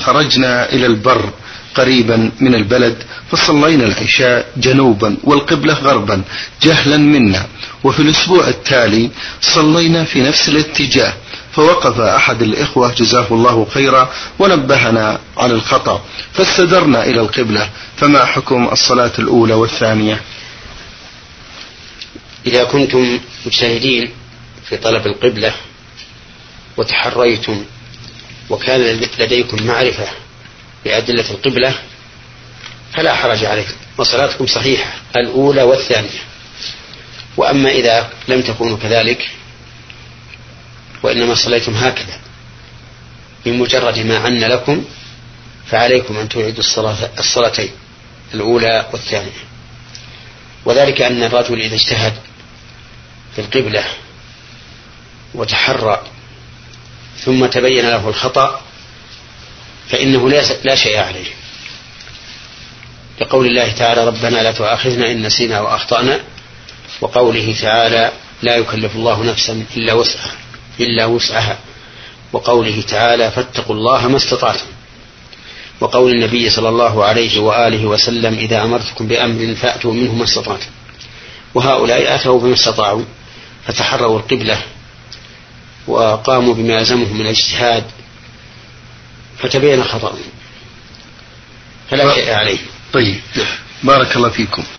خرجنا إلى البر قريبا من البلد، فصلينا العشاء جنوبا والقبلة غربا جهلا منا، وفي الأسبوع التالي صلينا في نفس الاتجاه، فوقف أحد الإخوة جزاه الله خيرا ونبهنا على الخطأ، فاستدرنا إلى القبلة. فما حكم الصلاة الأولى والثانية؟ إذا كنتم مجتهدين في طلب القبلة وتحريتم وكان لديكم معرفة بأدلة القبلة فلا حرج عليكم وصلاتكم صحيحة الأولى والثانية. وأما إذا لم تكونوا كذلك وإنما صليتم هكذا بمجرد ما عن لكم فعليكم أن تعيدوا الصلاتين الأولى والثانية. وذلك أن الرجل إذا اجتهد في القبلة وتحرى ثم تبين له الخطأ فإنه لا شيء عليه، لقول الله تعالى ربنا لا تؤاخذنا إن نسينا وأخطأنا، وقوله تعالى لا يكلف الله نفسا إلا وسعها، وقوله تعالى فاتقوا الله ما استطعتم، وقول النبي صلى الله عليه وآله وسلم إذا أمرتكم بأمر فأتوا منه ما استطعتم. وهؤلاء أتوا بما استطاعوا فتحروا القبلة وقاموا بما يلزمهم من الاجتهاد فتبين خطأهم فلا شيء عليه. طيب، بارك الله فيكم.